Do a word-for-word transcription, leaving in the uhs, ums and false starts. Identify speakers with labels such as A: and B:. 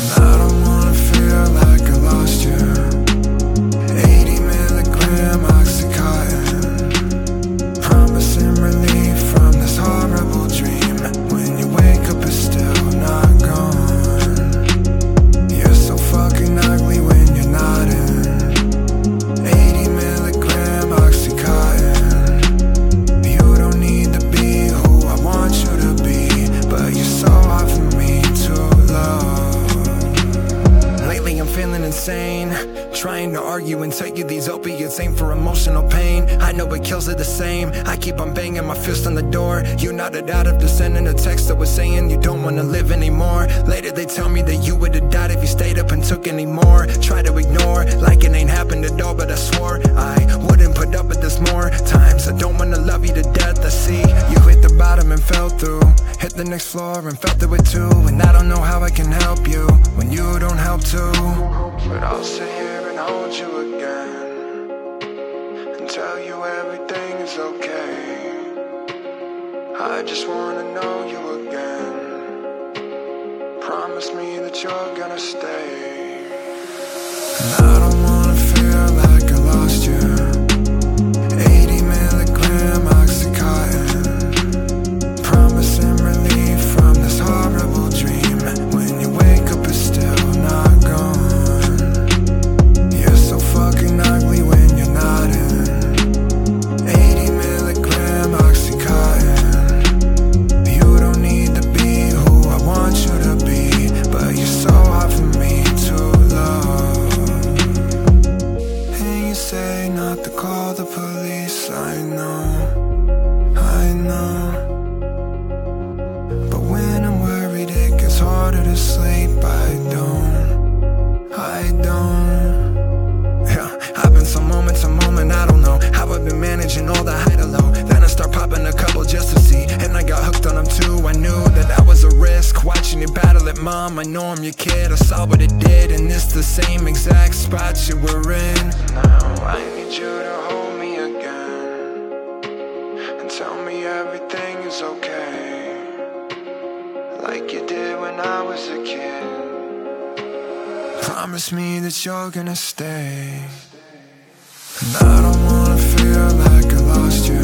A: I don't wanna feel like I lost you. Eighty milligram Oxycontin, promising relief from this horrible dream. When you wake up it's still not gone. You're so fucking ugly when you're not in. Eighty milligram Oxycontin, you don't need to be who I want you to be, but you're so hard for me to love. Lately I'm feeling insane, trying to argue and tell you these opiates ain't for emotional pain. I know it kills it the same. I keep on banging my fist on the door. You nodded out after sending a text that was saying you don't wanna live anymore. Later they tell me that you would've died if you stayed up and took any more. Try to ignore like it ain't happened at all, but I swore I wouldn't put up with this more times. I don't wanna love you to death. I see you hit the bottom and fell through, hit the next floor and felt through it too. And I don't know how I can help you when you don't help too. But I'll sit here and hold you again and tell you everything is okay. I just wanna know you again. Promise me that you're gonna stay. And I don't wanna feel like I lost you. Eighty milligram Oxycontin, promising relief from this horrible dream. When you wake up it's still not gone. You're so fucking ugly when you're not in. Eighty milligram Oxycontin, you don't need to be who I want you to be, but you're so hard for me to love. And you say not to call the police, I know, I know. But when I'm worried it gets harder to sleep. I don't, I don't. Yeah, I've been some moment to moment, I don't know how I've been managing all the high to low. Then I start popping a couple just to see, and I got hooked on them too. I knew that I was a risk, watching you battle it, mom. I know I'm your kid, I saw what it did, and it's the same exact spot you were in. Now I need you to hold me again and tell me everything is okay, like you did when I was a kid. Promise me that you're gonna stay. And I don't wanna feel like I lost you.